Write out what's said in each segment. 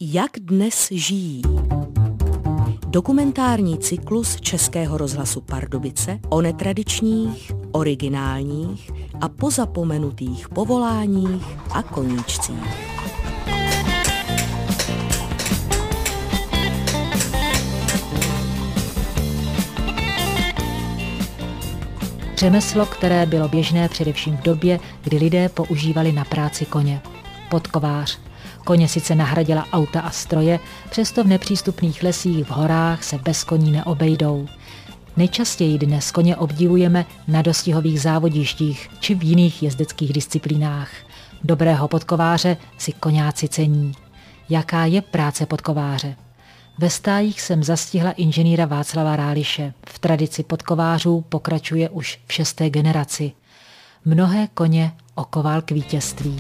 Jak dnes žijí? Dokumentární cyklus Českého rozhlasu Pardubice o netradičních, originálních a pozapomenutých povoláních a koníčcích. Řemeslo, které bylo běžné především v době, kdy lidé používali na práci koně. Podkovář. Koně sice nahradila auta a stroje, přesto v nepřístupných lesích v horách se bez koní neobejdou. Nejčastěji dnes koně obdivujeme na dostihových závodištích či v jiných jezdeckých disciplínách. Dobrého podkováře si koňáci cení. Jaká je práce podkováře? Ve stájích jsem zastihla inženýra Václava Ráliše. V tradici podkovářů pokračuje už v 6. generaci. Mnohé koně okoval k vítězství.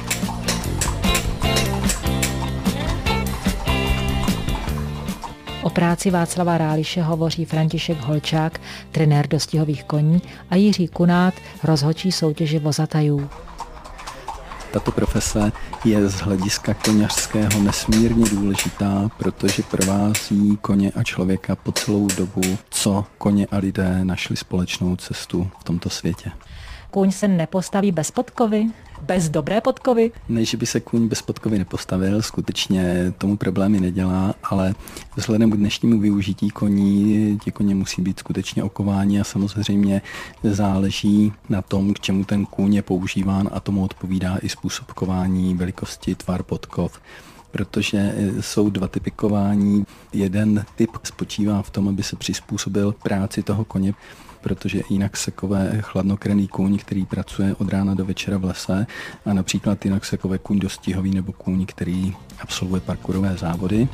O práci Václava Ráliše hovoří František Holčák, trenér dostihových koní, a Jiří Kunát, rozhodčí soutěže vozatajů. Tato profese je z hlediska koněřského nesmírně důležitá, protože provází koně a člověka po celou dobu, co koně a lidé našli společnou cestu v tomto světě. Kůň se nepostaví bez podkovy? Bez dobré podkovy? Ne, že by se kůň bez podkovy nepostavil, skutečně tomu problémy nedělá, ale vzhledem k dnešnímu využití koní, ti koně musí být skutečně okováni a samozřejmě záleží na tom, k čemu ten kůň je používán, a tomu odpovídá i způsob kování, velikosti, tvar podkov. Protože jsou dva typy kování. Jeden typ spočívá v tom, aby se přizpůsobil práci toho koně, protože jinak se kove chladnokrevný kůň, který pracuje od rána do večera v lese, a například jinak se kove kůň dostihový nebo kůň, který absolvuje parkourové závody.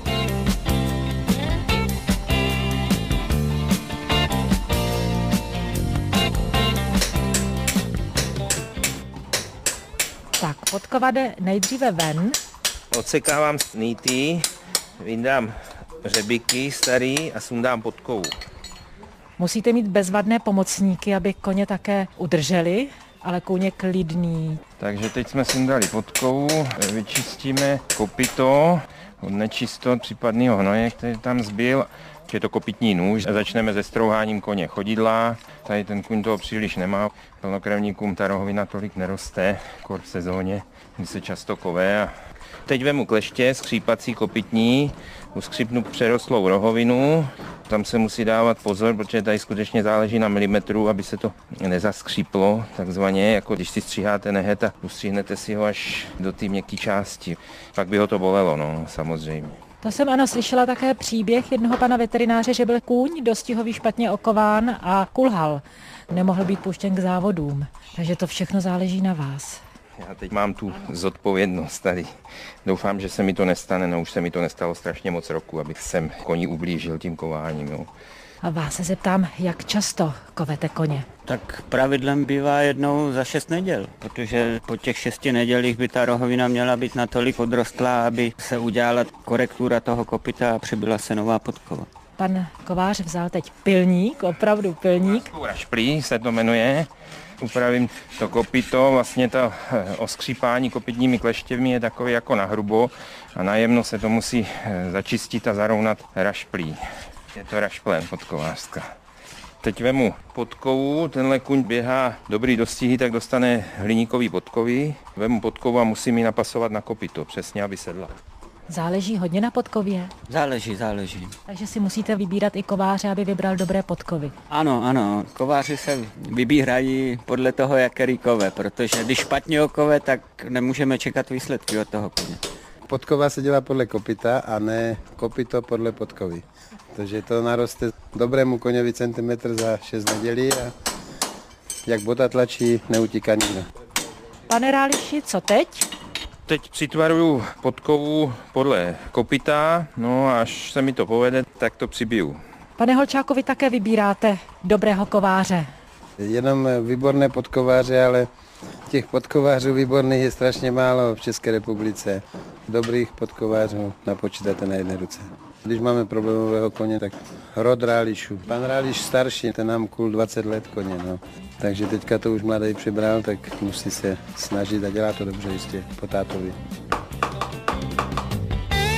Tak, podkova jde nejdříve ven. Odsekávám nýty, vyndám řebíky starý a sundám podkovu. Musíte mít bezvadné pomocníky, aby koně také udrželi, ale kůň je klidný. Takže teď jsme sundali podkovu, vyčistíme kopyto od nečistot případného hnoje, který tam zbyl. Je to kopytní nůž a začneme se strouháním koně chodidla. Tady ten kůň toho příliš nemá. Plnokrevníkům ta rohovina tolik neroste, kor v sezóně, kdy se často kové. A teď vemu kleště, skřípací kopytní, uskřípnu přerostlou rohovinu. Tam se musí dávat pozor, protože tady skutečně záleží na milimetru, aby se to nezaskříplo, takzvaně, jako když si stříháte nehet a ustříhnete si ho až do té měkké části. Pak by ho to bolelo, no, samozřejmě. To jsem slyšela také příběh jednoho pana veterináře, že byl kůň dostihový špatně okován a kulhal. Nemohl být puštěn k závodům, takže to všechno záleží na vás. Já teď mám tu zodpovědnost tady. Doufám, že se mi to nestane, no už se mi to nestalo strašně moc roku, abych sem koní ublížil tím kováním. Jo. A vás se zeptám, jak často kovete koně? Tak pravidlem bývá jednou za 6 neděl, protože po těch 6 nedělích by ta rohovina měla být natolik odrostlá, aby se udělala korektura toho kopyta a přibyla se nová podkova. Pan kovář vzal teď pilník, opravdu pilník. Rašplí se to jmenuje. Upravím to kopyto, vlastně to oskřípání kopytními kleštěmi je takové jako na hrubo a najemno se to musí začistit a zarovnat rašplí. Je to rašplén podkovářská. Teď vemu podkovu, tenhle kuň běhá dobrý dostihy, tak dostane hliníkový podkovy. Vemu podkovu a musím ji napasovat na kopyto, přesně, aby sedla. Záleží hodně na podkově? Záleží. Takže si musíte vybírat i kováře, aby vybral dobré podkovy. Ano, kováři se vybírají podle toho, jak kove, protože když špatně okove, tak nemůžeme čekat výsledky od toho koně. Podkova se dělá podle kopyta a ne kopyto podle podkovy. Takže to naroste dobrému koňovi centimetr za 6 nedělí a jak bota tlačí, neutíká nikdo. Pane Ráliši, co teď? Teď přitvaruju podkovu podle kopyta, no a až se mi to povede, tak to přibiju. Pane Holčáku, vy také vybíráte dobrého kováře. Jenom výborné podkováře, ale těch podkovářů výborných je strašně málo v České republice. Dobrých podkovářů napočítáte na jedné ruce. Když máme problémového koně, tak rod Rálišů. Pan Ráliš starší, ten nám kul 20 let koně, no. Takže teďka to už mladý přibral, tak musí se snažit a dělá to dobře jistě po tátovi.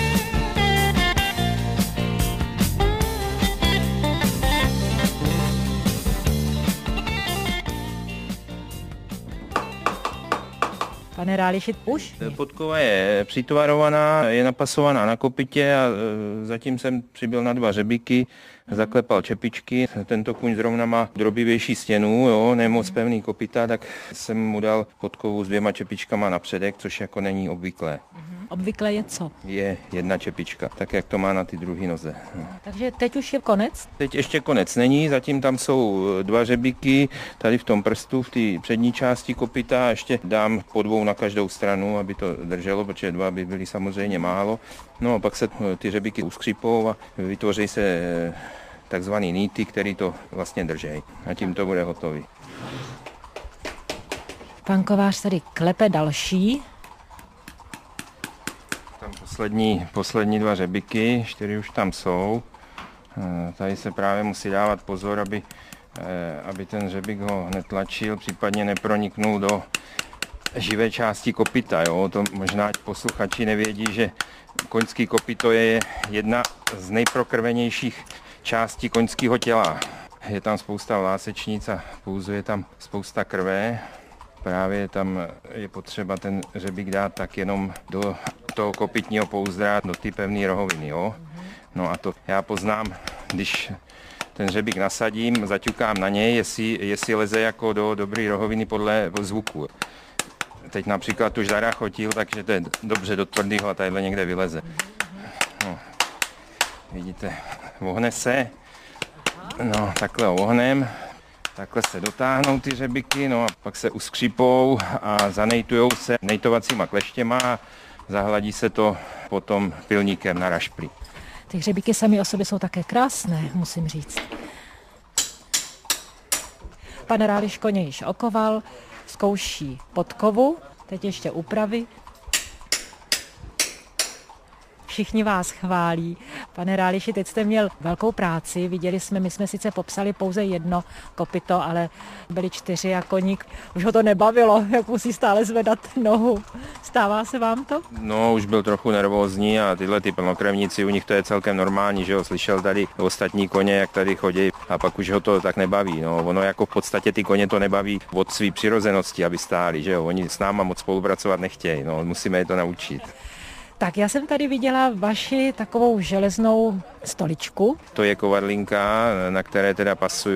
Pane Ráliši, už? Podkova je přitvarovaná, je napasovaná na kopitě a zatím jsem přibyl na 2 řebíky, zaklepal čepičky. Tento kůň zrovna má drobivější stěnu, jo, nemoc pevný kopita, tak jsem mu dal podkovu s 2 čepičkama na předek, což jako není obvyklé. Obvykle je co? Je 1 čepička, tak jak to má na ty druhé noze. Takže teď už je konec? Teď ještě konec není, zatím tam jsou 2 řebíky, tady v tom prstu, v té přední části kopita, a ještě dám po 2 na každou stranu, aby to drželo, protože 2 by byly samozřejmě málo. No a pak se ty řebíky uskřípou a vytvoří se takzvaný nýty, který to vlastně drží. A tím to bude hotový. Pan kovář tady klepe další. Tam poslední 2 řebíky, 4 už tam jsou. Tady se právě musí dávat pozor, aby ten řebík ho netlačil, případně neproniknul do živé části kopita. Jo? To možná posluchači nevědí, že koňský kopito je jedna z nejprokrvenějších částí koňského těla. Je tam spousta vlásečnic a pouzuje tam spousta krve. Právě tam je potřeba ten řebík dát tak jenom do toho kopytního pouzdra, do ty pevné rohoviny. Jo? No a to já poznám, když ten řebík nasadím, zaťukám na něj, jestli leze jako do dobré rohoviny podle zvuku. Teď například už zarachotil, takže to je dobře do tvrdého a tadyhle někde vyleze. No, vidíte, ohne se, no takhle ohnem, takhle se dotáhnou ty řebíky, no a pak se uskřípou a zanejtujou se nejtovacíma kleštěma a zahladí se to potom pilníkem na rašpli. Ty hřebíky sami o sobě jsou také krásné, musím říct. Pan Ráliš koně již okoval, zkouší podkovu, teď ještě úpravy. Všichni vás chválí. Pane Ráliši, teď jste měl velkou práci, viděli jsme, my jsme sice popsali pouze 1 kopyto, ale byli 4 a koník. Už ho to nebavilo, jak musí stále zvedat nohu. Stává se vám to? No, už byl trochu nervózní a tyhle ty plnokrevníci, u nich to je celkem normální, že jo, slyšel tady ostatní koně, jak tady chodí a pak už ho to tak nebaví. No, ono jako v podstatě ty koně to nebaví od své přirozenosti, aby stáli, že jo, oni s náma moc spolupracovat nechtějí, no, musíme je to naučit. Tak já jsem tady viděla vaši takovou železnou stoličku. To je kovadlinka, na které teda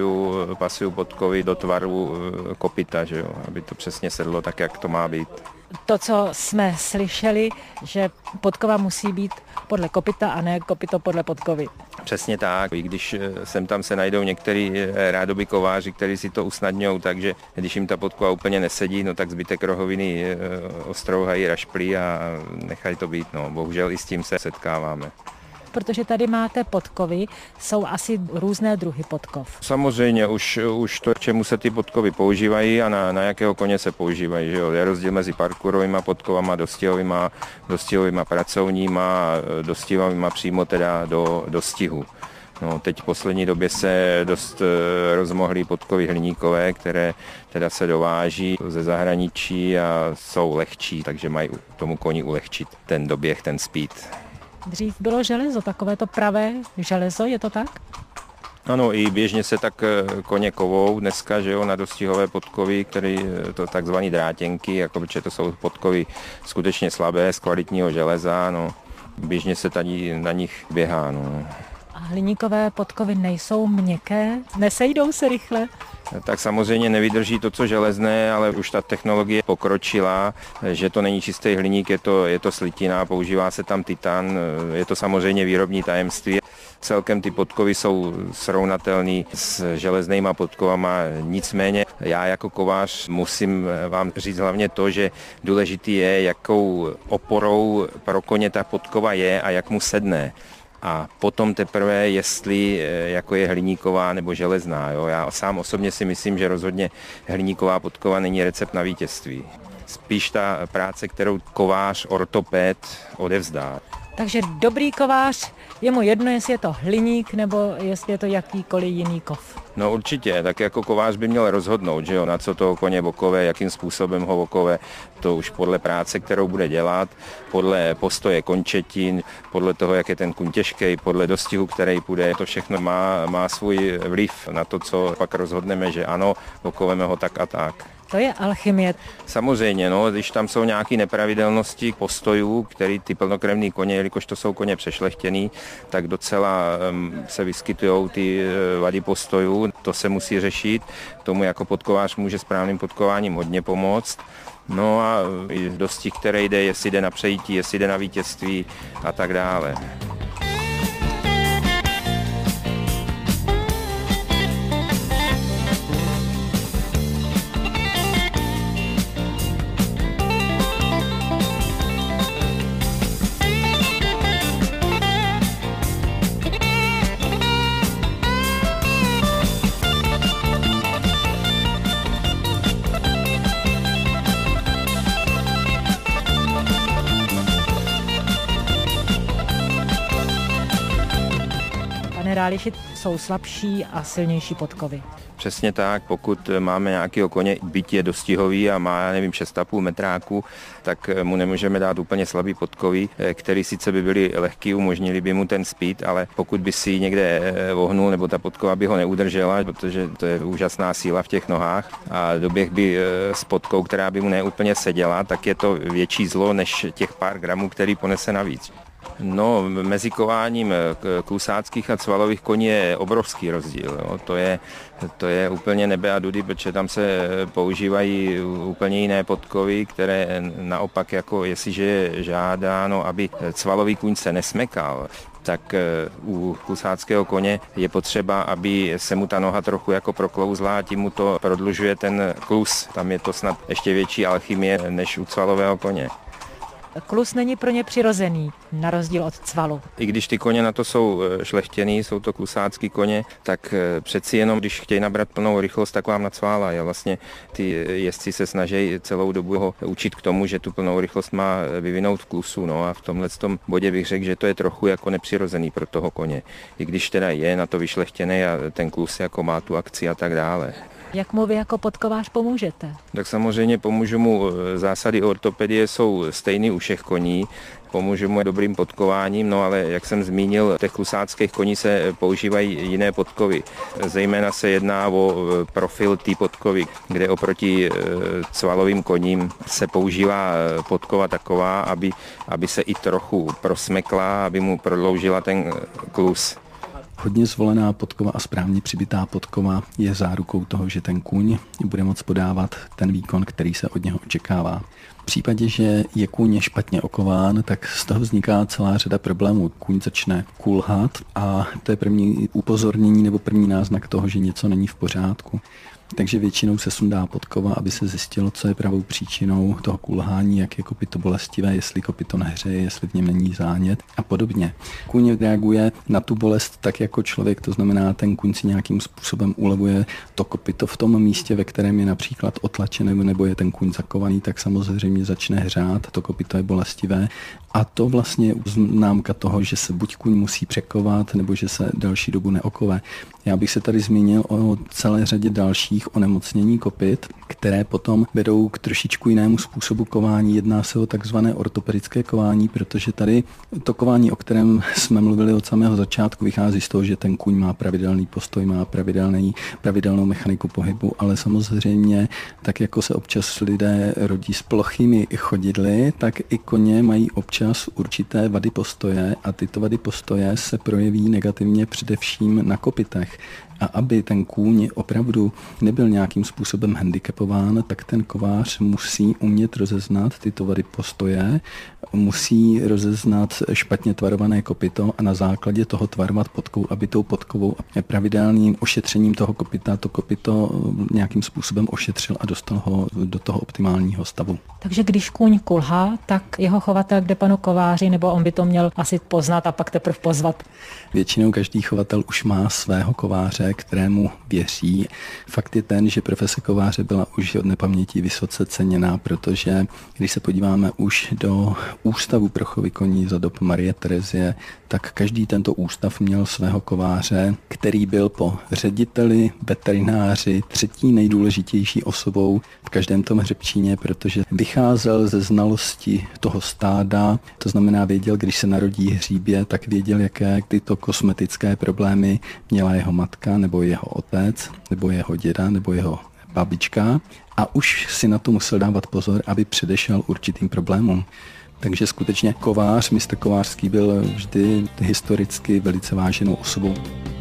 pasuju podkovy do tvaru kopyta, že jo, aby to přesně sedlo tak, jak to má být. To, co jsme slyšeli, že podkova musí být podle kopyta a ne kopyto podle podkovy. Přesně tak, i když sem tam se najdou některý rádoby kováři, kteří si to usnadňují, takže když jim ta podkova úplně nesedí, no tak zbytek rohoviny ostrouhají rašplí a nechají to být. No, bohužel i s tím se setkáváme. Protože tady máte podkovy, jsou asi různé druhy podkov. Samozřejmě už to, k čemu se ty podkovy používají a na jakého koně se používají. Že jo? Je rozdíl mezi parkourovými podkovama, dostihovými pracovníma, dostihovými přímo teda do stihu. No, teď v poslední době se dost rozmohly podkovy hliníkové, které teda se dováží ze zahraničí a jsou lehčí, takže mají tomu koni ulehčit ten doběh, ten speed. Dřív bylo železo, takové to pravé železo, je to tak? Ano, i běžně se tak koně kovou dneska, že jo, na dostihové podkovy, které to takzvané drátěnky, jako protože to jsou podkovy skutečně slabé, z kvalitního železa, no. Běžně se tady na nich běhá, no. A hliníkové podkovy nejsou měkké, nesejdou se rychle? Tak samozřejmě nevydrží to, co železné, ale už ta technologie pokročila, že to není čistý hliník, je to slitina, používá se tam titan, je to samozřejmě výrobní tajemství. Celkem ty podkovy jsou srovnatelné s železnýma podkovama, nicméně já jako kovář musím vám říct hlavně to, že důležitý je, jakou oporou pro koně ta podkova je a jak mu sedne. A potom teprve, jestli jako je hliníková nebo železná. Jo? Já sám osobně si myslím, že rozhodně hliníková podkova není recept na vítězství. Spíš ta práce, kterou kovář, ortoped odevzdá. Takže dobrý kovář, je mu jedno, jestli je to hliník nebo jestli je to jakýkoliv jiný kov. No určitě, tak jako kovář by měl rozhodnout, že jo, na co toho koně okove, jakým způsobem ho okove, to už podle práce, kterou bude dělat, podle postoje končetin, podle toho, jak je ten kůň těžký, podle dostihu, který půjde, to všechno má svůj vliv na to, co pak rozhodneme, že ano, okoveme ho tak a tak. To je alchymie. Samozřejmě, no, když tam jsou nějaké nepravidelnosti postojů, které ty plnokrevní koně, jelikož to jsou koně přešlechtěný, tak docela se vyskytují ty vady postojů. To se musí řešit. Tomu jako podkovář může správným podkováním hodně pomoct. No a i dostih, který jde, jestli jde na přejítí, jestli jde na vítězství a tak dále. Ráliši jsou slabší a silnější podkovy. Přesně tak, pokud máme nějakého koně, byť je dostihový a má, já nevím, 6,5 metráku, tak mu nemůžeme dát úplně slabý podkovy, který sice by byly lehký, umožnili by mu ten speed, ale pokud by si někde vohnul, nebo ta podkova by ho neudržela, protože to je úžasná síla v těch nohách a doběh by s podkou, která by mu neúplně seděla, tak je to větší zlo než těch pár gramů, který ponese navíc. No, mezi kováním klusáckých a cvalových koní je obrovský rozdíl. Jo. To je úplně nebe a dudy, protože tam se používají úplně jiné podkovy, které naopak, jako jestliže je žádáno, aby cvalový kůň se nesmekal, tak u klusáckého koně je potřeba, aby se mu ta noha trochu jako proklouzla a tím mu to prodlužuje ten klus. Tam je to snad ještě větší alchymie než u cvalového koně. Klus není pro ně přirozený, na rozdíl od cvalu. I když ty koně na to jsou šlechtěný, jsou to klusácký koně, tak přeci jenom, když chtějí nabrat plnou rychlost, tak vám nacválají. Vlastně ty jezdci se snaží celou dobu ho učit k tomu, že tu plnou rychlost má vyvinout v klusu. No a v tomhletom bodě bych řekl, že to je trochu jako nepřirozený pro toho koně. I když teda je na to vyšlechtěný a ten klus jako má tu akci a tak dále. Jak mu vy jako podkovář pomůžete? Tak samozřejmě pomůžu mu, zásady ortopedie jsou stejný u všech koní, pomůžu mu dobrým podkováním, no ale jak jsem zmínil, těch klusáckých koní se používají jiné podkovy. Zejména se jedná o profil té podkovy, kde oproti cvalovým koním se používá podkova taková, aby se i trochu prosmekla, aby mu prodloužila ten klus. Hodně zvolená podkova a správně přibitá podkova je zárukou toho, že ten kůň bude moct podávat ten výkon, který se od něho očekává. V případě, že je kůň špatně okován, tak z toho vzniká celá řada problémů. Kůň začne kulhat a to je první upozornění nebo první náznak toho, že něco není v pořádku. Takže většinou se sundá podkova, aby se zjistilo, co je pravou příčinou toho kulhání, jak je kopyto bolestivé, jestli kopyto nehřeje, jestli v něm není zánět a podobně. Kůň reaguje na tu bolest tak jako člověk, to znamená, ten kůň si nějakým způsobem ulevuje to kopyto v tom místě, ve kterém je například otlačené nebo je ten kůň zakovaný, tak samozřejmě začne hřát, to kopyto je bolestivé. A to vlastně je známka toho, že se buď kůň musí překovat, nebo že se další dobu neokové. Já bych se tady zmínil o celé řadě dalších onemocnění kopyt, které potom vedou k trošičku jinému způsobu kování. Jedná se o takzvané ortopedické kování, protože tady to kování, o kterém jsme mluvili od samého začátku, vychází z toho, že ten kůň má pravidelný postoj, má pravidelnou mechaniku pohybu, ale samozřejmě, tak jako se občas lidé rodí s plochými chodidly, tak i koně mají občas určité vady postoje a tyto vady postoje se projeví negativně především na kopytech. A aby ten kůň opravdu nebyl nějakým způsobem handicapován, tak ten kovář musí umět rozeznat tyto vady postoje, musí rozeznat špatně tvarované kopyto a na základě toho tvarovat podkou, aby tou podkovou a pravidelným ošetřením toho kopyta to kopyto nějakým způsobem ošetřil a dostal ho do toho optimálního stavu. Takže když kůň kulhá, tak jeho chovatel jde panu kováři, nebo on by to měl asi poznat a pak teprve pozvat? Většinou každý chovatel už má svého kováře, kterému věří. Fakt je ten, že profese kováře byla už od nepaměti vysoce ceněná, protože když se podíváme už do ústavu pro chovy koní za dob Marie Terezie, tak každý tento ústav měl svého kováře, který byl po řediteli, veterináři, třetí nejdůležitější osobou v každém tom hřebčíně, protože vycházel ze znalosti toho stáda, to znamená věděl, když se narodí hříbě, tak věděl, jaké tyto kosmetické problémy měla jeho matka, nebo jeho otec, nebo jeho děda, nebo jeho babička a už si na to musel dávat pozor, aby předešel určitým problémům. Takže skutečně kovář, mistr Kovářský byl vždy historicky velice váženou osobou.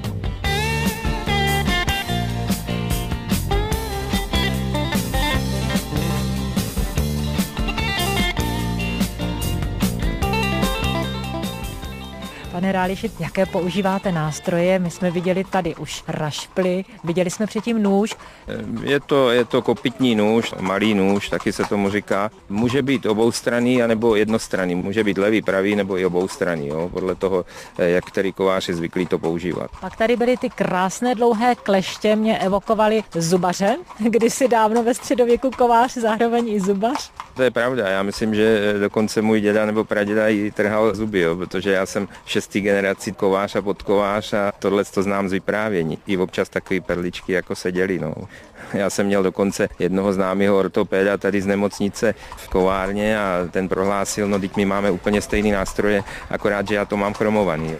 Pane Ráliši, jaké používáte nástroje? My jsme viděli tady už rašply, viděli jsme předtím nůž. Je to kopytní nůž, malý nůž, taky se tomu říká. Může být oboustranný anebo jednostranný. Může být levý, pravý nebo i oboustranný, jo? Podle toho, jak který kovář je zvyklý to používat. Pak tady byly ty krásné dlouhé kleště, mě evokovaly zubaře, kdysi dávno ve středověku kovář, zároveň i zubař. To je pravda, já myslím, že dokonce můj děda nebo praděda jí trhal zuby, jo? Protože já jsem 6. generací kovář a podkovář a tohle to znám z vyprávění. I občas takový perličky jako se dělí, no. Já jsem měl dokonce jednoho známého ortopéda tady z nemocnice v kovárně a ten prohlásil, no teď my máme úplně stejný nástroje, akorát, že já to mám chromovaný.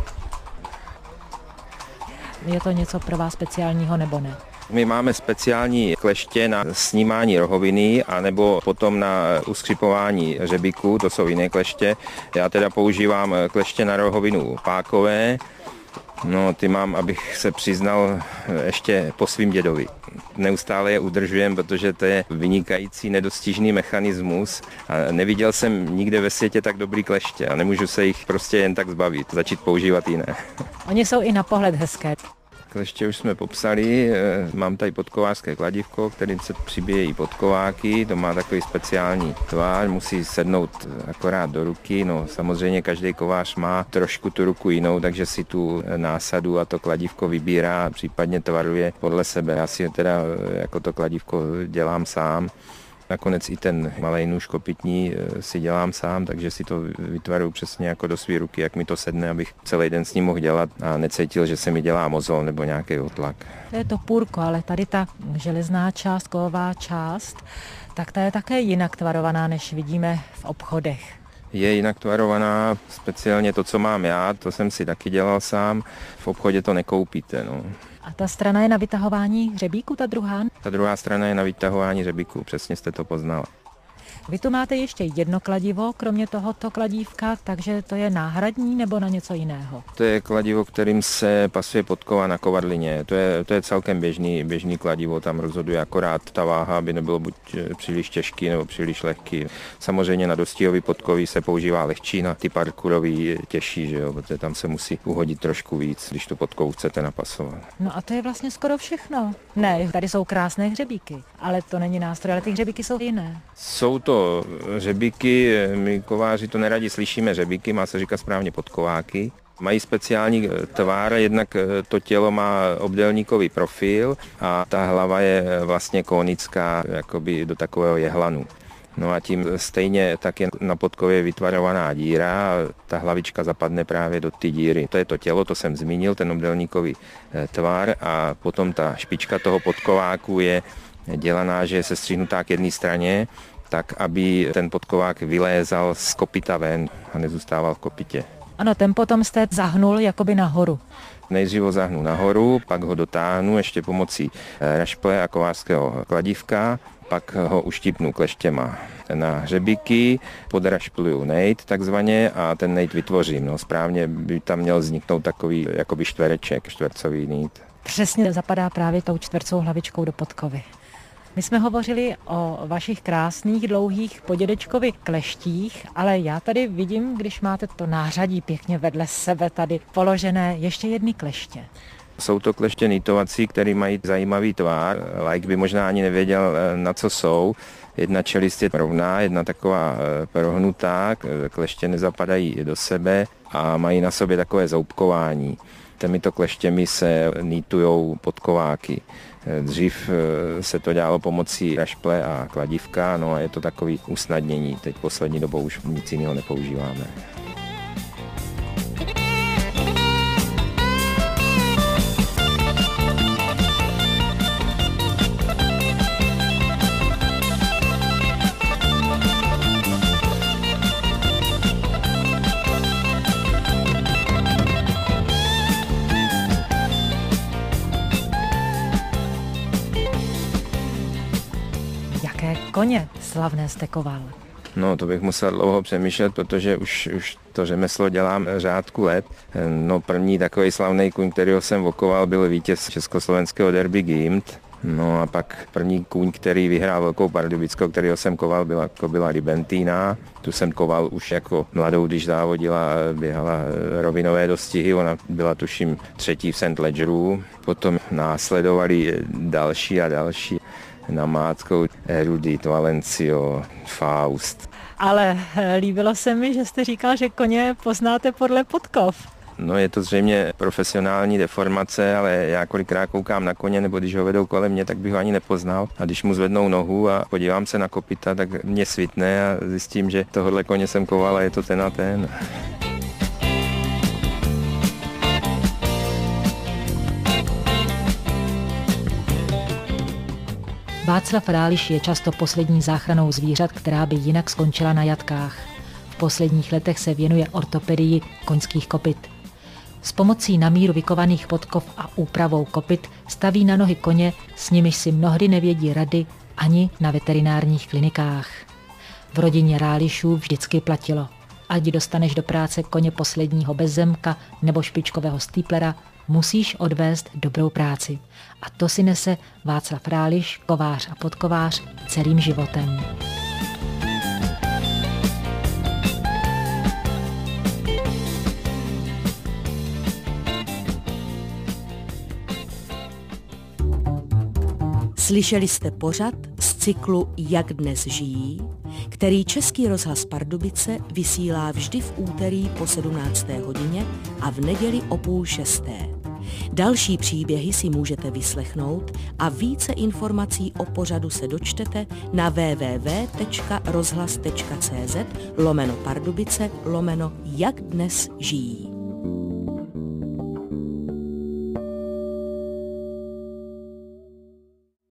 Je to něco pro vás speciálního nebo ne? My máme speciální kleště na snímání rohoviny anebo potom na uskřipování řebíku, to jsou jiné kleště. Já teda používám kleště na rohovinu pákové. No, ty mám, abych se přiznal, ještě po svým dědovi. Neustále je udržujem, protože to je vynikající nedostižný mechanismus a neviděl jsem nikde ve světě tak dobrý kleště a nemůžu se jich prostě jen tak zbavit, začít používat jiné. Oni jsou i na pohled hezké. Kleště už jsme popsali, mám tady podkovářské kladívko, kterým se přibíjejí podkováky, to má takový speciální tvar, musí sednout akorát do ruky, no samozřejmě každý kovář má trošku tu ruku jinou, takže si tu násadu a to kladívko vybírá, případně tvaruje podle sebe. Já si teda jako to kladívko dělám sám. Nakonec i ten malej nůž kopytní si dělám sám, takže si to vytvaruju přesně jako do své ruky, jak mi to sedne, abych celý den s ním mohl dělat a necítil, že se mi dělá mozol nebo nějaký otlak. To je to půrko, ale tady ta železná část, kovová část, tak ta je také jinak tvarovaná, než vidíme v obchodech. Je jinak tvarovaná, speciálně to, co mám já, to jsem si taky dělal sám, v obchodě to nekoupíte, no. A ta strana je na vytahování hřebíku, ta druhá? Ta druhá strana je na vytahování hřebíku, přesně jste to poznala. Vy tu máte ještě jedno kladivo, kromě tohoto kladívka, takže to je náhradní nebo na něco jiného? To je kladivo, kterým se pasuje podkova na kovadlině. To je celkem běžný kladivo, tam rozhoduje akorát ta váha, aby nebylo buď příliš těžký nebo příliš lehký. Samozřejmě na dostihový podkový se používá lehčí, na ty parkourový těžší, že jo, protože tam se musí uhodit trošku víc, když tu podkovu chcete napasovat. No a to je vlastně skoro všechno. Ne, tady jsou krásné hřebíky, ale to není nástroj, ale ty hřebíky jsou jiné. Jsou to řebíky, my kováři to neradi slyšíme řebíky, má se říkat správně podkováky. Mají speciální tvar, jednak to tělo má obdélníkový profil a ta hlava je vlastně konická, jakoby do takového jehlanu. No a tím stejně tak je na podkově vytvarovaná díra a ta hlavička zapadne právě do ty díry. To je to tělo, to jsem zmínil, ten obdélníkový tvar a potom ta špička toho podkováku je dělaná, že je sestřihnutá k jedné straně, tak aby ten podkovák vylézal z kopyta ven a nezůstával v kopytě. Ano, ten potom jste zahnul jakoby nahoru. Nejdřív ho zahnu nahoru, pak ho dotáhnu ještě pomocí rašple a kovářského kladívka, pak ho uštípnu kleštěma na hřebíky, podrašpluju nejt takzvaně a ten nejt vytvořím. No, správně by tam měl vzniknout takový jakoby čtvereček, čtvercový nejt. Přesně zapadá právě tou čtvercovou hlavičkou do podkovy. My jsme hovořili o vašich krásných, dlouhých podědečkovi kleštích, ale já tady vidím, když máte to nářadí pěkně vedle sebe tady položené, ještě jedny kleště. Jsou to kleště nitovací, které mají zajímavý tvar. Laik by možná ani nevěděl, na co jsou. Jedna čelist je rovná, jedna taková prohnutá, kleště nezapadají do sebe a mají na sobě takové zoubkování. Těmito kleštěmi se nýtujou podkováky. Dřív se to dělalo pomocí rašple a kladívka, no a je to takový usnadnění. Teď poslední dobou už nic jiného nepoužíváme. koně slavné jste koval? No, to bych musel dlouho přemýšlet, protože už to řemeslo dělám řádku let. No, první takový slavný kůň, kterýho jsem vokoval, byl vítěz československého derby Gimt. No a pak první kůň, který vyhrál Velkou Pardubickou, kterýho jsem koval, byla Libentína. Tu jsem koval už jako mladou, když závodila, běhala rovinové dostihy. Ona byla tuším 3. v St. Ledgeru. Potom následovali další a další. Namátkou Erudit, Valencio, Faust. Ale líbilo se mi, že jste říkal, že koně poznáte podle podkov. No, je to zřejmě profesionální deformace, ale já kolikrát koukám na koně, nebo když ho vedou kolem mě, tak bych ho ani nepoznal. A když mu zvednou nohu a podívám se na kopyta, tak mě svitne a zjistím, že tohohle koně jsem koval a je to ten a ten. Václav Ráliš je často poslední záchranou zvířat, která by jinak skončila na jatkách. V posledních letech se věnuje ortopedii koňských kopyt. S pomocí na míru vykovaných podkov a úpravou kopyt staví na nohy koně, s nimiž si mnohdy nevědí rady ani na veterinárních klinikách. V rodině Rálišů vždycky platilo: ať dostaneš do práce koně posledního bezzemka nebo špičkového stýplera, musíš odvést dobrou práci. A to si nese Václav Ráliš, kovář a podkovář, celým životem. Slyšeli jste pořad z cyklu Jak dnes žijí, který Český rozhlas Pardubice vysílá vždy v úterý po 17. hodině a v neděli o 5:30. Další příběhy si můžete vyslechnout a více informací o pořadu se dočtete na www.rozhlas.cz/Pardubice/Jak dnes žijí.